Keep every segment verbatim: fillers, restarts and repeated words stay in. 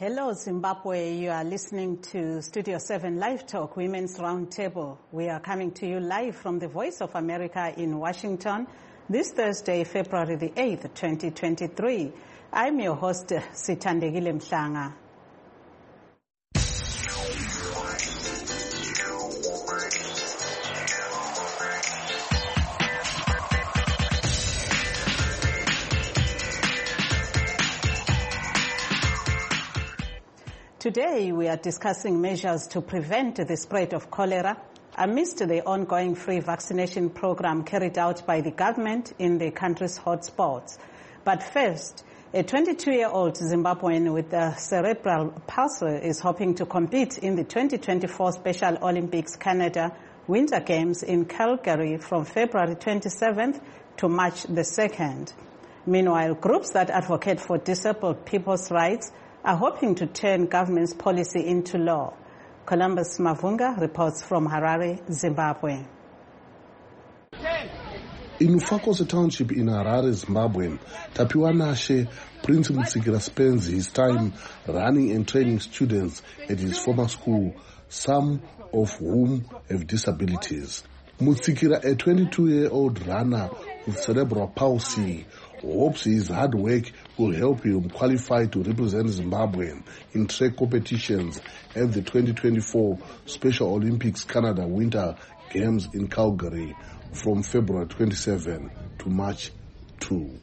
Hello, Zimbabwe. You are listening to Studio seven Live Talk, Women's Roundtable. We are coming to you live from the Voice of America in Washington this Thursday, February the eighth, twenty twenty-three. I'm your host, Sithandegile Mhlanga. Today, we are discussing measures to prevent the spread of cholera amidst the ongoing free vaccination program carried out by the government in the country's hotspots. But first, a twenty-two-year-old Zimbabwean with a cerebral palsy is hoping to compete in the twenty twenty-four Special Olympics Canada Winter Games in Calgary from February twenty-seventh to March the second. Meanwhile, groups that advocate for disabled people's rights are hoping to turn government's policy into law. Columbus Mavunga reports from Harare, Zimbabwe. In Ufakose Township in Harare, Zimbabwe, Tapiwa Nashe Prince Mutsikira spends his time running and training students at his former school, some of whom have disabilities. Mutsikira, a twenty-two-year-old runner with cerebral palsy, hopes his hard work will help him qualify to represent Zimbabwe in track competitions at the twenty twenty-four Special Olympics Canada Winter Games in Calgary from February twenty-seventh to March second.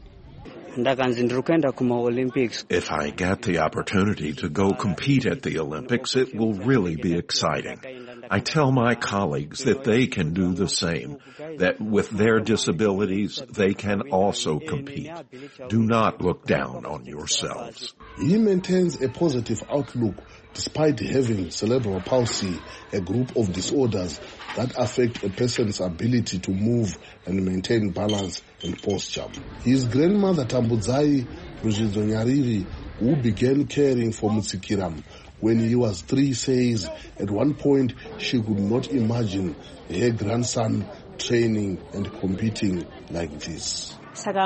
If I get the opportunity to go compete at the Olympics, it will really be exciting. I tell my colleagues that they can do the same, that with their disabilities, they can also compete. Do not look down on yourselves. He maintains a positive outlook despite having cerebral palsy, a group of disorders that affect a person's ability to move and maintain balance and posture. His grandmother Tambudzai Ruzhidzonyariri, who began caring for Mutsikira when he was three, says at one point she could not imagine her grandson training and competing like this. We thank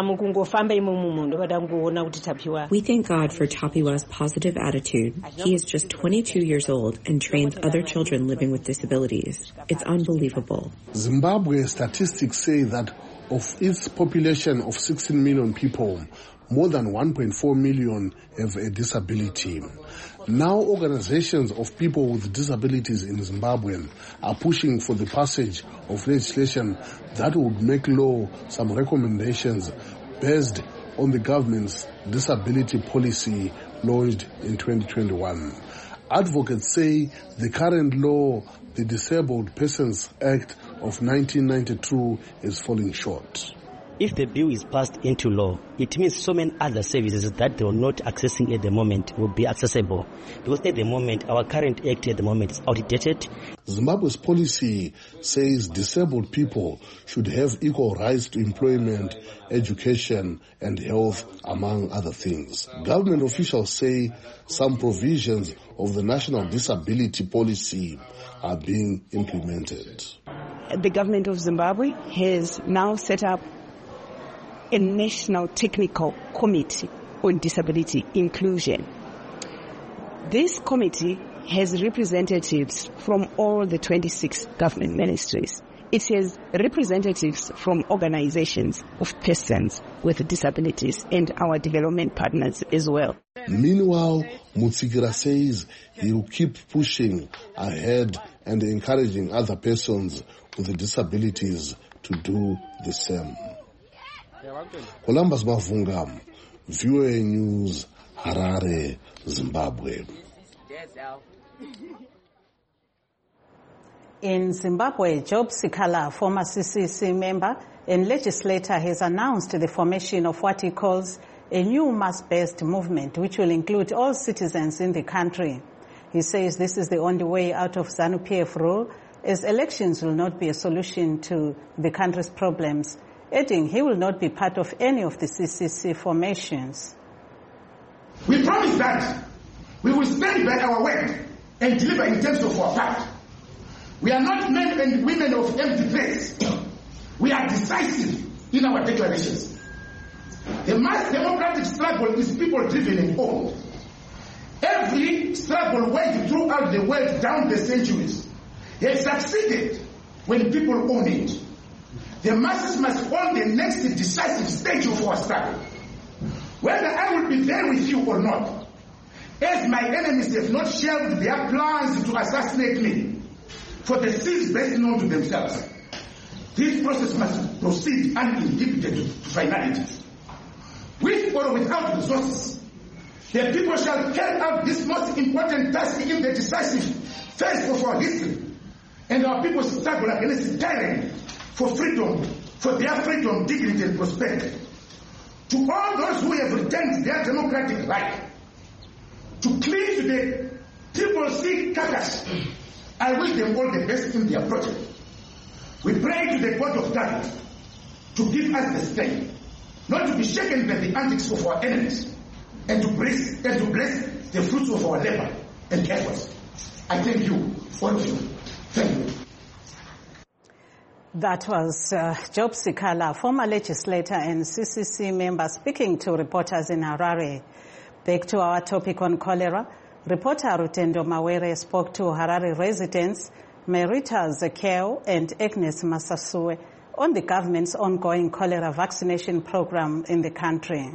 God for Tapiwa's positive attitude. He is just twenty-two years old and trains other children living with disabilities. It's unbelievable. Zimbabwe statistics say that of its population of sixteen million people, more than one point four million have a disability. Now organizations of people with disabilities in Zimbabwe are pushing for the passage of legislation that would make law some recommendations based on the government's disability policy launched in twenty twenty-one. Advocates say the current law, the Disabled Persons Act of nineteen ninety-two, is falling short. If the bill is passed into law, it means so many other services that they are not accessing at the moment will be accessible. Because at the moment, our current act at the moment is outdated. Zimbabwe's policy says disabled people should have equal rights to employment, education, and health, among other things. Government officials say some provisions of the National Disability Policy are being implemented. The government of Zimbabwe has now set up a National Technical Committee on Disability Inclusion. This committee has representatives from all the twenty-six government ministries. It has representatives from organizations of persons with disabilities and our development partners as well. Meanwhile, Mutsikira says he will keep pushing ahead and encouraging other persons with disabilities to do the same. Columbus Mavunga, V O A News, Harare, Zimbabwe. In Zimbabwe, Job Sikala, former C C C member and legislator, has announced the formation of what he calls a new mass-based movement, which will include all citizens in the country. He says this is the only way out of ZANU-P F rule, as elections will not be a solution to the country's problems, adding he will not be part of any of the C C C formations. We promise that we will stand by our word and deliver in terms of our part. We are not men and women of empty threats. We are decisive in our declarations. The mass democratic struggle is people-driven and owned. Every struggle waged throughout the world down the centuries has succeeded when people own it. The masses must own the next decisive stage of our struggle. Whether I will be there with you or not, as my enemies have not shelved their plans to assassinate me for the sins best known to themselves, this process must proceed uninhibited to finality. With or without resources, the people shall carry out this most important task in the decisive phase of our history, and our people struggle against tyranny for freedom, for their freedom, dignity, and prosperity. To all those who have retained their democratic right to cling to the triple C carcass, I wish them all the best in their project. We pray to the God of God to give us the strength, not to be shaken by the antics of our enemies, and to bless, and to bless the fruits of our labor and efforts. I thank you, all of you. Thank you. That was uh, Job Sikala, former legislator and C C C member, speaking to reporters in Harare. Back to our topic on cholera. Reporter Rutendo Mawere spoke to Harare residents Merita Zekeo and Agnes Masasue on the government's ongoing cholera vaccination program in the country.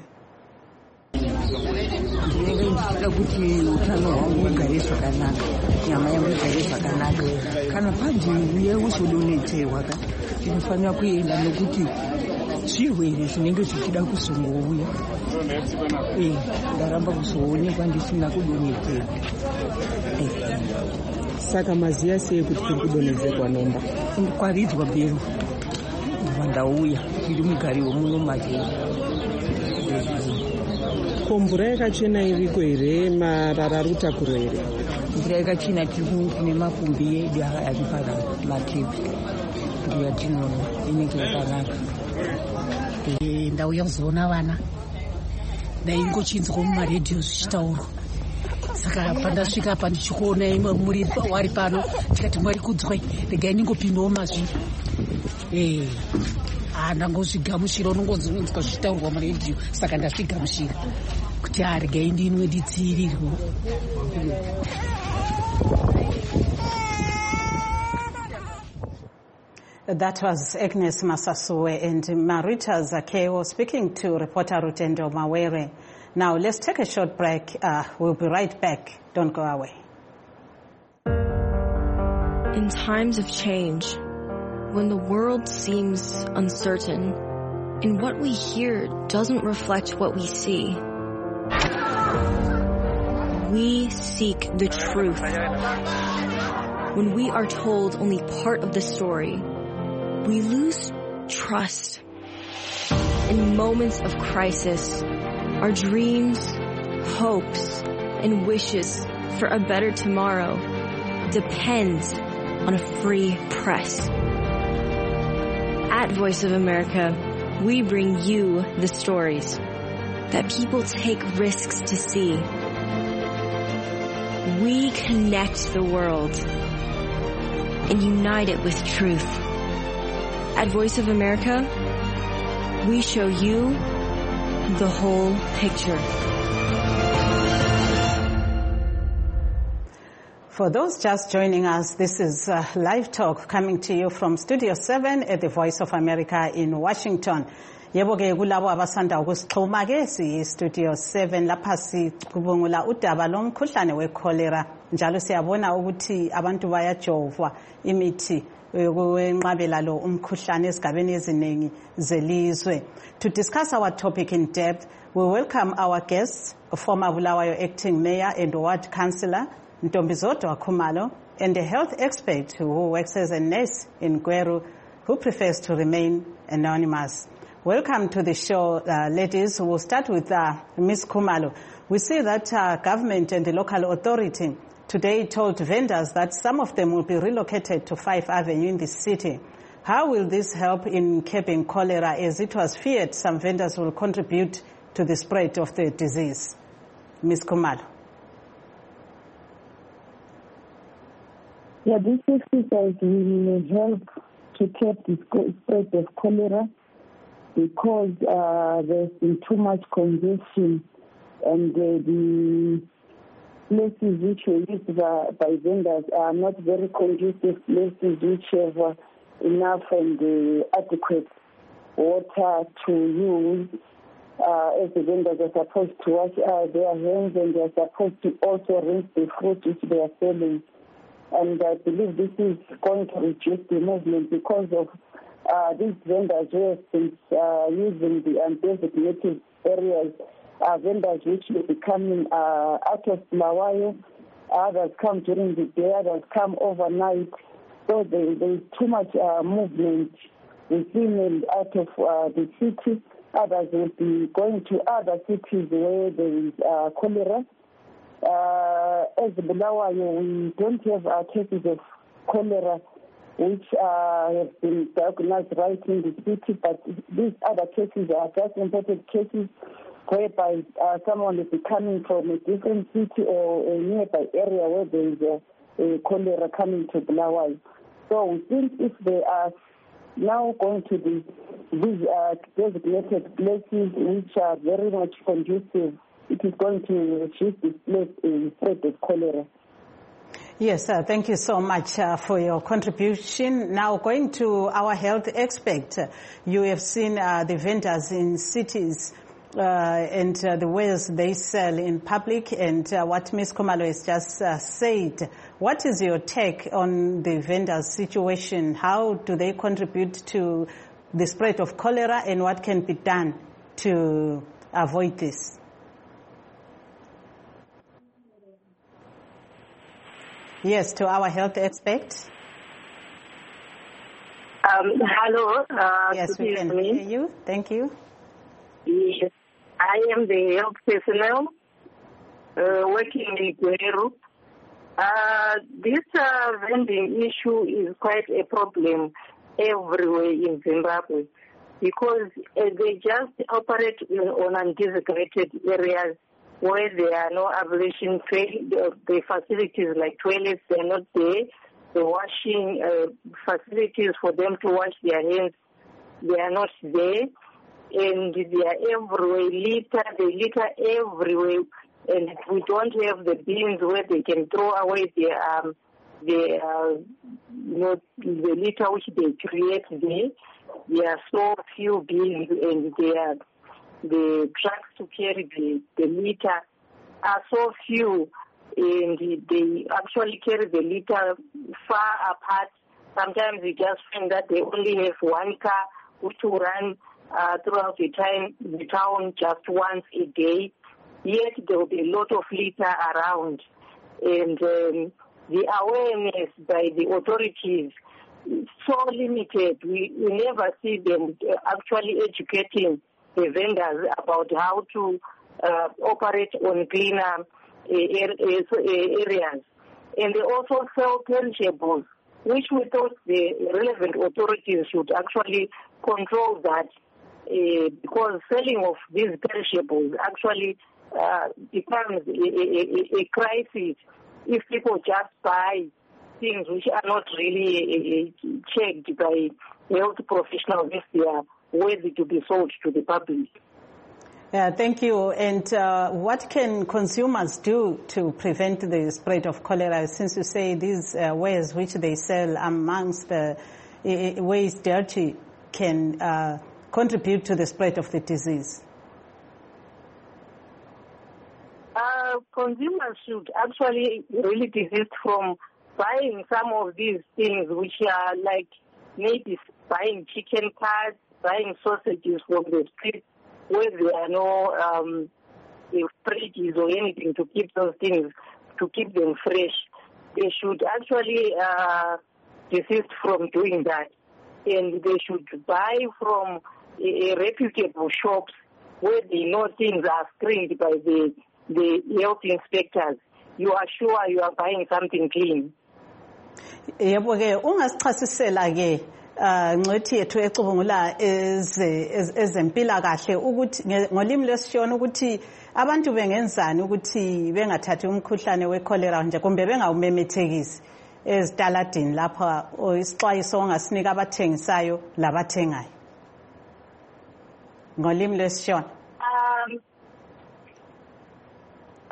Zvirwere zvinenge zvichida kuzongouya eh ndaramba kuzoonekwa ndisina kudonhedzerwa saka maziya sei kuti tiri kudonhedzerwa nomba kwaridzwa bhero vandauya tiri mugariwo muno mavheri ko mvura yakachena iriko here marara rutakuro here mvura yakachena tiri kune mapombi edu ari pamatepi ndiyo yatinoona inenge yakanaka ndauya kuzoona vana ndaingochinzwa mumaredhiyo zvichitaurwa saka pandasvika apa ndichikuona imwe muri wari pano tikati mwari kudzwai regai ningopindawo mazviri eh ndangozvigamushira unongonzwa zvichitaurwa muredhiyo saka ndazvigamushira kuti regai ndinwe ndidziirirwe. That was Agnes Masasue and Marita Zakeo speaking to reporter Rutendo Mawere. Now let's take a short break. Uh, we'll be right back. Don't go away. In times of change, when the world seems uncertain and what we hear doesn't reflect what we see, we seek the truth. When we are told only part of the story, we lose trust. In moments of crisis, our dreams, hopes, and wishes for a better tomorrow depends on a free press. At Voice of America, we bring you the stories that people take risks to see. We connect the world and unite it with truth. At Voice of America, we show you the whole picture. For those just joining us, this is uh, Live Talk coming to you from Studio seven at the Voice of America in Washington. Yebo ke kulabo abasanda ukusixhuma ke si Studio seven lapha sicubungula udaba lomkhuhlane wecholera njalo siyabona ukuthi abantu bayajovwa imithi yokunqabela lo umkhuhlane esigabeni eziningi zelizwe. To discuss our topic in depth, we welcome our guests, former Bulawayo acting mayor and ward councillor Ntombizodwa Khumalo, and a health expert who works as a nurse in Gweru who prefers to remain anonymous. Welcome to the show, uh, ladies. We'll start with uh, Miz Khumalo. We see that uh, government and the local authority today told vendors that some of them will be relocated to Five Avenue in the city. How will this help in curbing cholera, as it was feared some vendors will contribute to the spread of the disease? Miz Khumalo. Yeah, this exercise will help to curb the spread of cholera because uh, there's been too much congestion and uh, the places which were used by, by vendors are not very conducive places which have uh, enough and uh, adequate water to use, uh, as the vendors are supposed to wash uh, their hands, and they are supposed to also rinse the fruit which they are selling. And I believe this is going to reduce the movement because of uh, these vendors who have been uh, using the undesignated areas, uh, vendors which will be coming uh, out of Bulawayo, others come during the day, others come overnight. So there is too much uh, movement within and out of uh, the city. Others will be going to other cities where there is uh, cholera. Uh, as Bulawayo, we don't have uh, cases of cholera which uh, have been diagnosed right in the city, but these other cases are just imported cases whereby uh, someone is coming from a different city or a nearby area where there is a, a cholera coming to Bulawayo. So we think if they are now going to the, these uh, designated places which are very much conducive, it is going to reduce the spread of cholera. Yes, uh, thank you so much uh, for your contribution. Now, going to our health expert, uh, you have seen uh, the vendors in cities uh, and uh, the wares they sell in public, and uh, what Miz Khumalo has just uh, said. What is your take on the vendors' situation? How do they contribute to the spread of cholera, and what can be done to avoid this? Yes, to our health expert. Um, hello. Uh, yes, we can me. hear you. Thank you. Yes, I am the health personnel uh, working in Gweru. Uh, this uh, vending issue is quite a problem everywhere in Zimbabwe because uh, they just operate in, on undesignated areas where there are no ablution the, the facilities like toilets, they are not there. The washing uh, facilities for them to wash their hands, they are not there. And they are everywhere, litter, they litter everywhere. And we don't have the bins where they can throw away their, um, the, uh, you know, the litter which they create there. There are so few bins, and they are the trucks to carry the, the litter are so few, and they actually carry the litter far apart. Sometimes we just find that they only have one car which will run uh, throughout the time, the town just once a day. Yet there will be a lot of litter around, and um, the awareness by the authorities is so limited. We, we never see them actually educating the vendors about how to uh, operate on cleaner uh, areas. And they also sell perishables, which we thought the relevant authorities should actually control that, uh, because selling of these perishables actually uh, becomes a, a, a crisis if people just buy things which are not really uh, checked by health professionals if they are worthy to be sold to the public. Yeah, thank you. And uh, what can consumers do to prevent the spread of cholera? Since you say these uh, wares which they sell amongst the uh, ways dirty can uh, contribute to the spread of the disease? Uh, consumers should actually really desist from buying some of these things which are like maybe buying chicken parts, buying sausages from the street where there are no um, fridges or anything to keep those things, to keep them fresh. They should actually uh, desist from doing that. And they should buy from a, a reputable shops where they know things are screened by the, the health inspectors. You are sure you are buying something clean. Yebo ke ungasichasisela ke ngcethi yethu ecubungula ezempilakahle ukuthi ngolimi lesishona ukuthi abantu bengenzani ukuthi bengathathi umkhuhlane wecholera nje kumbe bengawumemethekisi ezitaladini lapha isixwayiso ongasinika abathengisayo labathengayo ngolimi lesishona. Um, uh,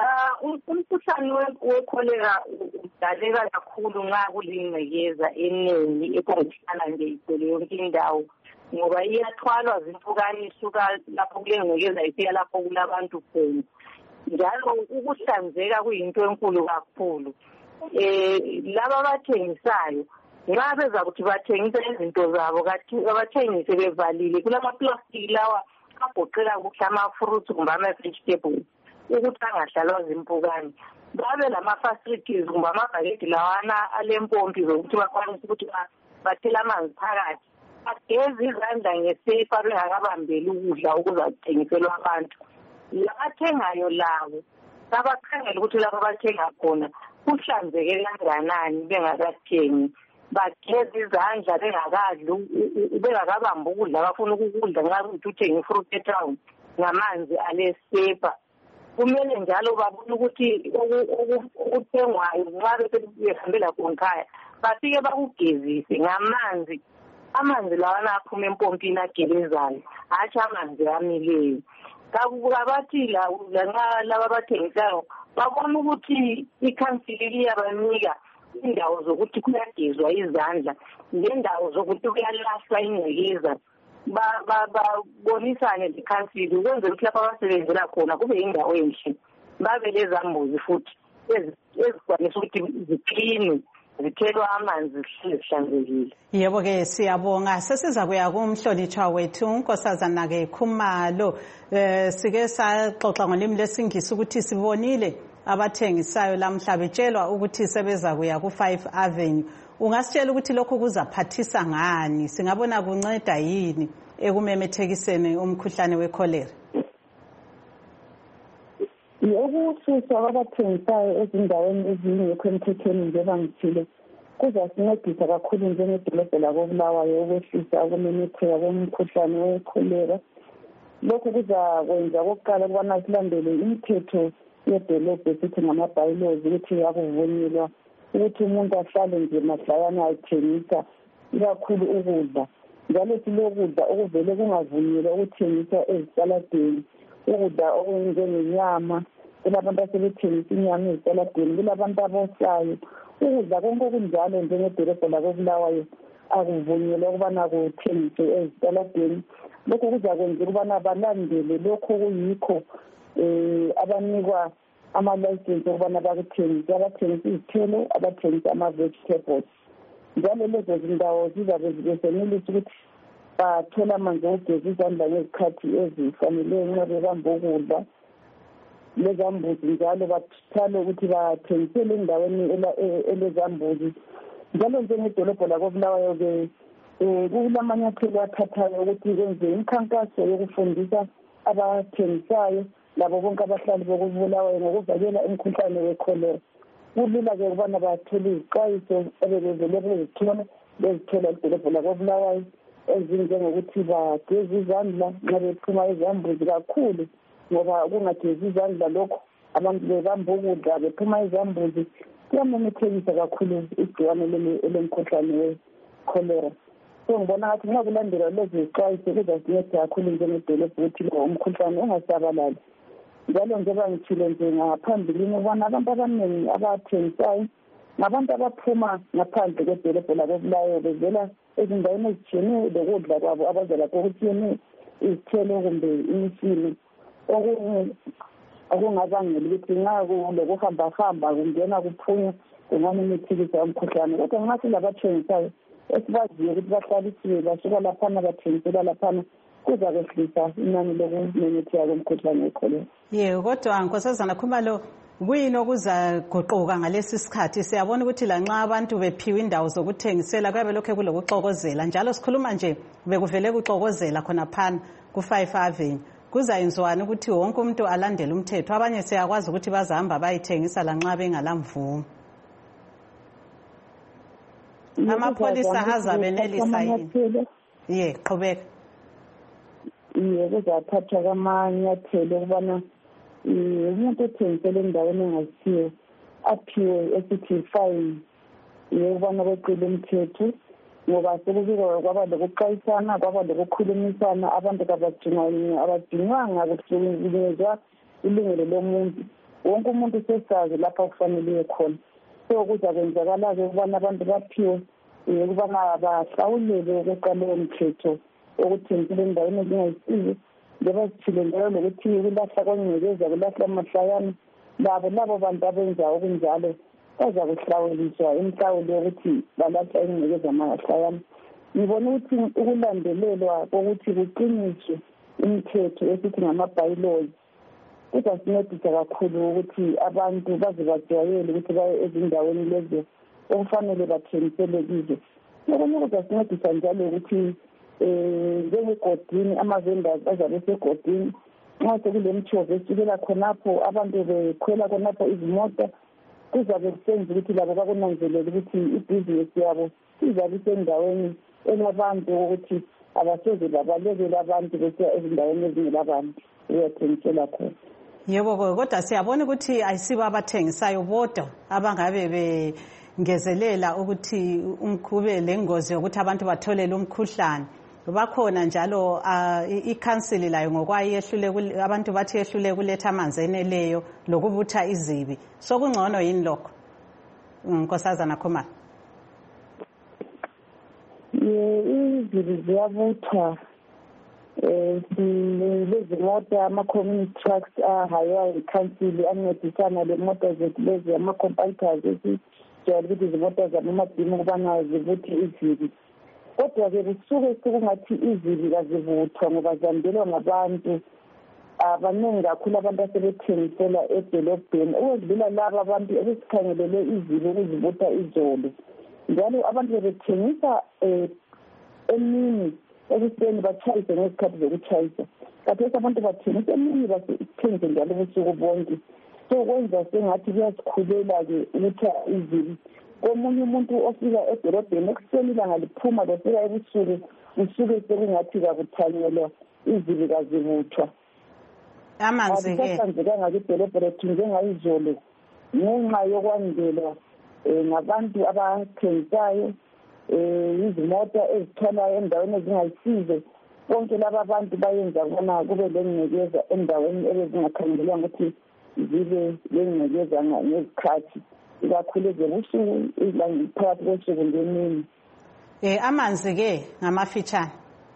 umkhuhlane wekholera udaleka kakhulu nxa kulingcekeza eningi ephongihlala nje igcwele yonke indawo ngoba iyathwalwa zimpukane isuka lapho kulengcekeza ifika lapho kulabantu khona njalo ukuhlanzeka kuyinto enkulu kakhulu. Eh laba abathengisayo nxa beza kuthi bathengisa izinto zabo kathi abathengise bevalile kulamaplastiki lawa agoqela ukuthi ama-fruits kumbe ama-vegetables ukuthi angahlalwa zimpukane. Babe lama-facilities kumbe amabhakede lawana alempompi zokuthi bakwanise ukuthi bathele amanzi phakathi. Bageze izandla ngesefa bengakabambeli ukudla okuzathengiselwa abantu. Labathengayo labo babakhangela ukuthi lapho abathenga khona kuhlanzeke kanganani bengakathengi. Bageze izandla bengakadli bengakabamba ukudla bafuna ukudla nxa kuthi uthenga ifruit etown ngamanzi alesepa. Kumele njalo babone ukuthi okuthengwayo nxa behambela khonkhaya bafike bakugezise ngamanzi. Amanzi lawana aphuma empompini agelezayo hatshi amanzi amileyo. Kabathi lanxa laba abathengisayo babona ukuthi ikhansili liyabanika indawo zokuthi kuyagezwa izandla ngendawo zokuthi kuyalahlwa ingcekeza babonisane lekhansili ukwenzela ukuthi lapho abasebenzela khona kube yindawo enhle babe lezambuzi futhi ezikwanisa ukuthi zikline zithelwa amanzi zihlanzekile. Yebo ke siyabonga. Sesiza kuya kumhlonitshwa wethu unkosazana ke Khumalo. Eh sike saxoxa ngolimi lesingisi ukuthi sibonile abathengisayo lamhla betshelwa ukuthi sebeza kuya ku five Avenue. Ungasitshela ukuthi lokho kuzaphathisa ngani? Singabona kunceda yini ekumemethekiseni umkhuhlane wekholera? Ukususa kwabathengisayo ezindaweni ezingekho emthethweni njengoba ngithile kuzasincedisa kakhulu njengedolobho lakoBulawayo ukwehlisa ukumemetheka komkhuhlane wekholera. Lokhu kuzakwenza okokuqala ukubana silandele imithetho yedolobho esithi ngama-bylaws ukuthi akuvunyelwa ukuthi umuntu ahlale nje mahlayana ayithengisa ikakhulu ukudla. Njalo silokudla okuvele kungavunyelwa ukuthengisa ezitaladeni, ukudla okunjengenyama, kulabantu asebethengisa inyama ezitaladeni, kulabantu abosayo, ukudla konke okunjalo njengedolobho lakoBulawayo akuvunyelwa ukubana kuthengiswe ezitaladeni. Lokhu kuzakwenzela ukubana balandele lokho kuyikho um abanikwa ama-license okubana bakuthengise, abathengisa izithelo, abathengisa ama-vegetables. Njalo lezo zindawo zizabe zibesenelisa ukuthi bathole amanzi okugeza izandla ngezikhathi ezifaneleyo nxa bebamba ukudla. Lezambuzi njalo bathale ukuthi bathengisele endaweni elezambuzi. Njalo njengedolobho lakoBulawayo-ke kulamanyathelo athathayo ukuthi kwenze imikhankaso yokufundisa abathengisayo labo bonke abahlali bokuBulawayo ngokuvikela umkhuhlane wekholera. Kulula-ke ukubana bathole izixwayiso ebebevele bezithola bezithola edolobho lakoBulawayo ezinjengokuthi bageze izandla nxa bephuma ezambuzi kakhulu ngoba kungagezi izandla lokho abantu bebamba ukudla bephuma ezambuzi kuyamemethekisa kakhulu igciwane elemkhuhlane wekholera. So ngibona ngathi nxa kulandelwa lezi zixwayiso kuzasinceda kakhulu njengedolobho ukuthi lo umkhuhlane ungasabalali. Njalo njengoba ngithile nje ngaphambilini ukubona abantu abaningi abathengisayo ngabantu abaphuma ngaphandle kwedolobho lakoBulawayo bevela ezindaweni ezitshiyeneyo lokudla kwabo abaza lapho okutshiyeneyo izithelo kumbe imifino okungabangela ukuthi nxa kulokuhambahamba kungena kuphunya kungamemethekisa umkhuhlane. Kodwa nxa silabathengisayo esibaziyo ukuthi bahlalisiwe basuka laphana bathengisela laphana kuzakwehlisa inani lokumemetheka komkhuhlane wekholera. Ye kodwa nkosazana Khumalo kuyini okuzaguquka ngalesi sikhathi? Siyabona ukuthi lanxa abantu bephiwe indawo zokuthengisela kuyabe lokho kulokuxokozela njalo sikhuluma nje bekuvele kuxokozela khona phana ku five Avenue. Kuzayenziwani ukuthi wonke umuntu alandele umthetho? Abanye siyakwazi ukuthi bazahamba bayithengisa lanxa bengalamvumo. Amapholisa azabenelisa yini? Ye qhubeka. Ye kuzathathwa kwamanyathelo ukubana umuntu othengisela endaweni engasiyo aphiwe esithi fine yekubana kweqile umthetho ngoba sekubikwa kwaba lokuxwayisana kwaba lokukhulumisana abantu abadingwanga abadingwanga kuhlukunyezwa ilungelo lomuntu wonke umuntu sesazi lapha kufanele khona. So kuzakwenzakala-ke ukubana abantu baphiwe ukubana bahlawulele ukuqaleyo mthetho okuthengile endaweni ezingayisizo njengoba sithile njalo lokuthi kulahla kwengcekeza kulahla amahlayana labo labo bantu abenza okunjalo baza kuhlawuliswa imihlawulo yokuthi balahla ingcekeza amahlayana. Ngibona ukuthi ukulandelelwa kokuthi kuqiniswe imithetho esithi ngama-bylaws kuzasincedisa kakhulu ukuthi abantu baze bajwayele ukuthi baye ezindaweni lezo okufanele bathengisele kizo. Okunye kuzasincedisa njalo ukuthi um njengegodini ama-vendors azabe segodini nxa sekule mthovo esukela khonapho abantu bekhwela khonapho izimota kuzabe kusenza ukuthi labo bakunanzelele ukuthi ibhizinesi yabo izabe isendaweni elabantu ukuthi abasoze babalekele abantu besiya ezindaweni ezingelabantu uyathengisela khona. Yebo, kodwa siyabona ukuthi ayisibo abathengisayo bodwa abangabe bengezelela ukuthi umkhube lengozi yokuthi abantu batholele umkhuhlane. Bakhona njalo i-council layo ngokwayo yehlule abantu bathi yehlule kuletha amanzi eneleyo lokubutha izibi. So kungcono yini lokho? Nkosazana Khumalo. Izibi ziyabuthwa lezimota ama-community trucks ahaywa i-council ancedisana le moto zethu lezi ama-compactors esijwayele ukuthi izimota zabomadini ukubana zibuthe izibi. Kodwa-ke kusuke sekungathi izibi kazivuthwa ngoba zandelwa ngabantu abaningi kakhulu abantu asebethengisela edolobheni ukwedlula laba abantu ebesikhangelele izibi ukuzibutha izolo. Njalo abantu bebethengisa um emini ekuseni batshayise ngezikhathi zokutshayisa. Kathesi abantu bathengisa emini bathengise njalo ubusuku bonke. So kwenza sengathi kuyasikhulela-ke ukutha izibi. Komunye umuntu ofika edolobheni ekuseni ilanga liphuma lofika ebusuku kusuke sekungathi kakuthanyelwa izibi kazibuthwa. Amanzi-ke asihlanzekanga kwidolobho lethu njengayizolo ngenxa yokwandelwa um ngabantu abathengisayo um izimota ezithwalayo endaweni ezingayisizo. Bonke laba abantu bayenza bona kube lengcekeza endaweni ebezingakhangelelwanga ukuthi zibe lengcekeza ngezikhathi ikakhulu ezebusuku phakathi kosuku ngemini. Um amanzi-ke ngamafitshane?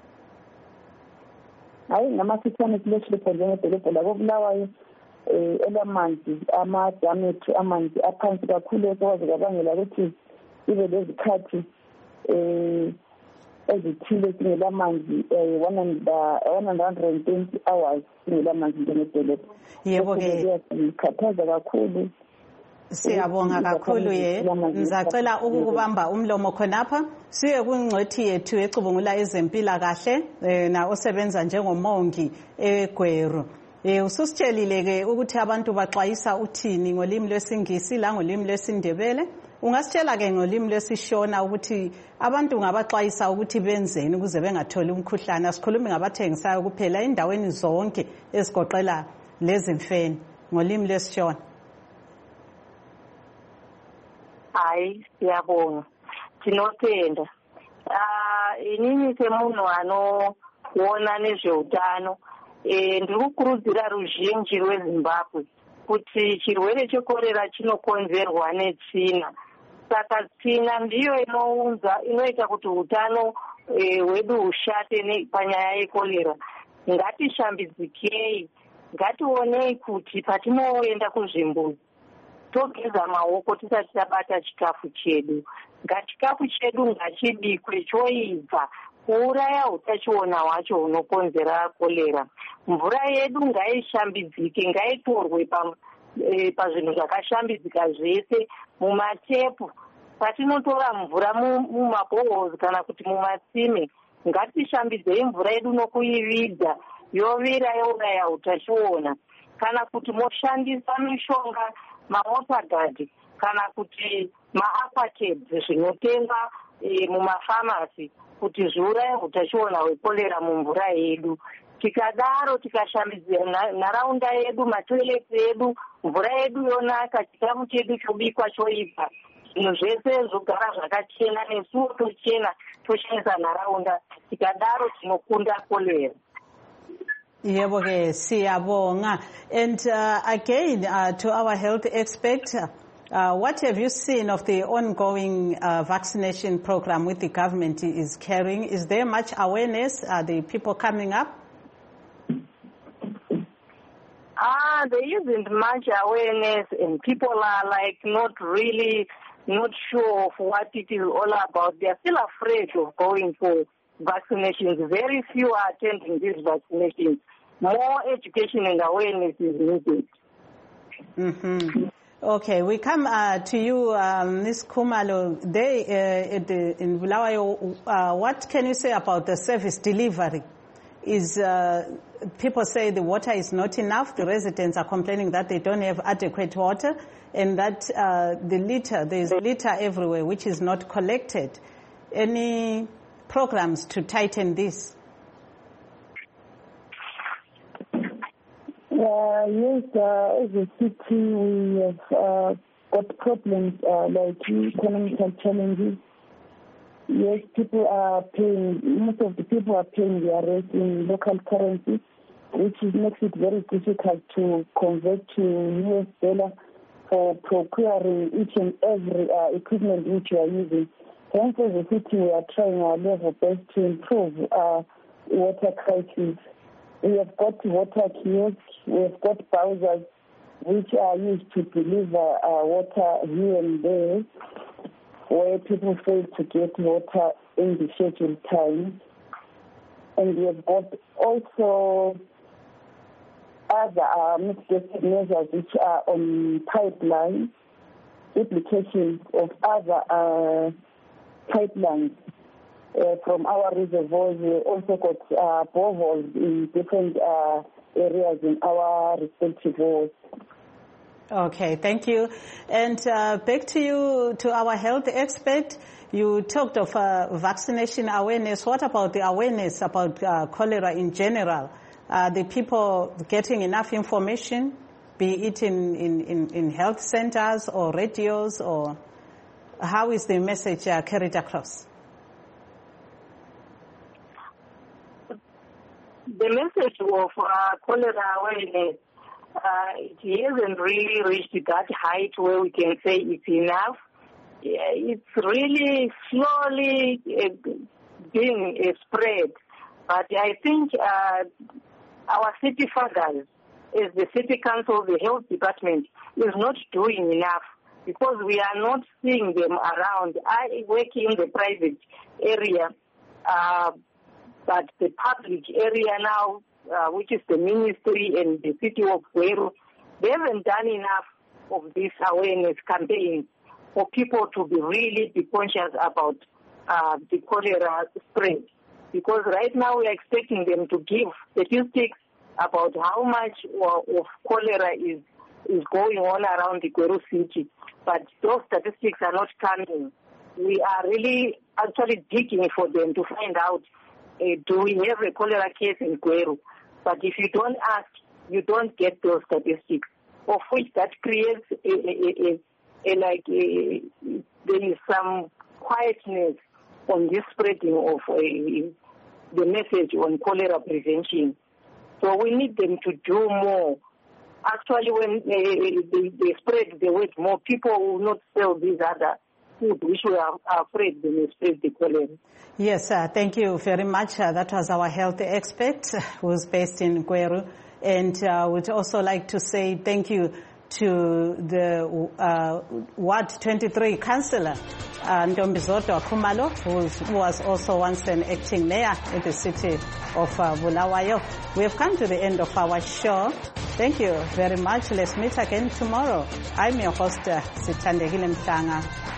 Hayi ngamafitshane silehlupho njengedolobho lako Bulawayo um elamanzi amadamu ethu amanzi aphansi kakhulu okwazi kwabangela ukuthi ibe lezikhathi um ezithile singelamanzi um one hundred and twenty hours singelamanzi njengedolobho. Yebo-ke sikhathaza kakhulu. Siyabonga kakhulu ye. Ngizacela ukukubamba umlomo khonapha siye kungcwethi yethu ecubungula ezempilakahle na osebenza njengomongi eGweru. Eh ususitshelile ke ukuthi abantu baxwayisa uthini ngolimi lwesingisi la ngolimi lwesindebele. Ungasitshela ke ngolimi lwesishona ukuthi abantu ngabaxwayisa ukuthi benzeni ukuze bengatholi umkhuhlane. Asikhulumi ngabathengisayo kuphela endaweni zonke ezigoqela lezi mfeni ngolimi lwesishona. Hayi siyabonga tinotenda ah inini semunhu anoona nezveutano eh ndiri kukurudzira ruzhinji rweZimbabwe kuti chirwere chekorera chinokonzerwa netsvina. Saka tsvina ndiyo inounza inoita kuti utano hwedu hushate panyaya yekorera. Ngatishambidzikei, ngationei kuti patinoenda kuzvimbuzi togeza maoko tisati tabata chikafu chedu. Ngachikafu chedu ngachibikwe choibva kuuraya utachiona hwacho hunokonzera korera. Mvura yedu ngaishambidzike, ngaitorwe pazvinhu zvakashambidzika zvese mumatepu. Patinotora mvura mumabhohos kana kuti mumatsime, ngatishambidzei mvura yedu nokuividza yovira youraya utachiona. Kana kuti moshandisa mishonga mawaterguard kana kuti maaquatabs zvinotengwa e, mumafamasi kuti zviuraye utachiona hwekorera mumvura yedu. Tikadaro tikashambidzira nharaunda yedu, matoileti edu, mvura yedu yonaka, chikafu chedu chobikwa choibva, zvinhu zvese zvogara zvakachena, nesuwo tochena toshandisa nharaunda. Tikadaro tinokunda korera. Yebo ke siyabonga. And uh, again, uh, to our health expert, uh, what have you seen of the ongoing uh, vaccination program with the government is carrying? Is there much awareness? Are the people coming up? Ah, there isn't much awareness, and people are like not really not sure of what it is all about. They are still afraid of going for vaccinations. Very few are attending these vaccinations. More education and awareness is needed. Mm-hmm. Okay, we come uh, to you, um, Miz Khumalo. They, uh, at the, in Bulawayo, uh, what can you say about the service delivery? Is uh, people say the water is not enough. The residents are complaining that they don't have adequate water, and that uh, the litter, there is litter everywhere, which is not collected. Any programs to tighten this? Uh, yes, uh, as a city, we have uh, got problems uh, like economical challenges. Yes, people are paying, most of the people are paying their rent in local currency, which is, makes it very difficult to convert to U S dollar for procuring each and every uh, equipment which we are using. Hence, as a city, we are trying our level best to improve our water crisis. We have got water kiosks, we have got bowsers, which are used to deliver uh, water here and there, where people fail to get water in the scheduled time. And we have got also other uh, mitigated measures which are on pipelines, implications of other uh, pipelines uh, from our reservoirs. We also got uh, boreholes in different uh, areas in our respective wards. Okay, thank you. And uh, back to you, to our health expert. You talked of uh, vaccination awareness. What about the awareness about uh, cholera in general? Are the people getting enough information, be it in, in, in, in health centers or radios, or how is the message uh, carried across? The message of uh, cholera awareness, Uh, it hasn't really reached that height where we can say it's enough. It's really slowly uh, being uh, spread. But I think uh, our city fathers, as the city council, the health department, is not doing enough because we are not seeing them around. I work in the private area, uh, but the public area now, Uh, which is the ministry and the city of Gweru, they haven't done enough of this awareness campaign for people to be really be conscious about uh, the cholera spread. Because right now we are expecting them to give statistics about how much of cholera is, is going on around the Gweru city. But those statistics are not coming. We are really actually digging for them to find out, uh, do we have a cholera case in Gweru? But if you don't ask, you don't get those statistics, of which that creates a, a, a, a like a, there is some quietness on this spreading of a, the message on cholera prevention. So we need them to do more. Actually, when uh, they, they spread the word more, people will not sell these other food, which we are afraid they may spread the cholera. Yes, uh, thank you very much. Uh, that was our health expert who's based in Gweru. And uh, we'd also like to say thank you to the uh, Ward twenty-three Councillor, uh, Ntombizoto Khumalo, who was also once an acting mayor in the city of uh, Bulawayo. We have come to the end of our show. Thank you very much. Let's meet again tomorrow. I'm your host, uh, Sithandegile Mhlanga.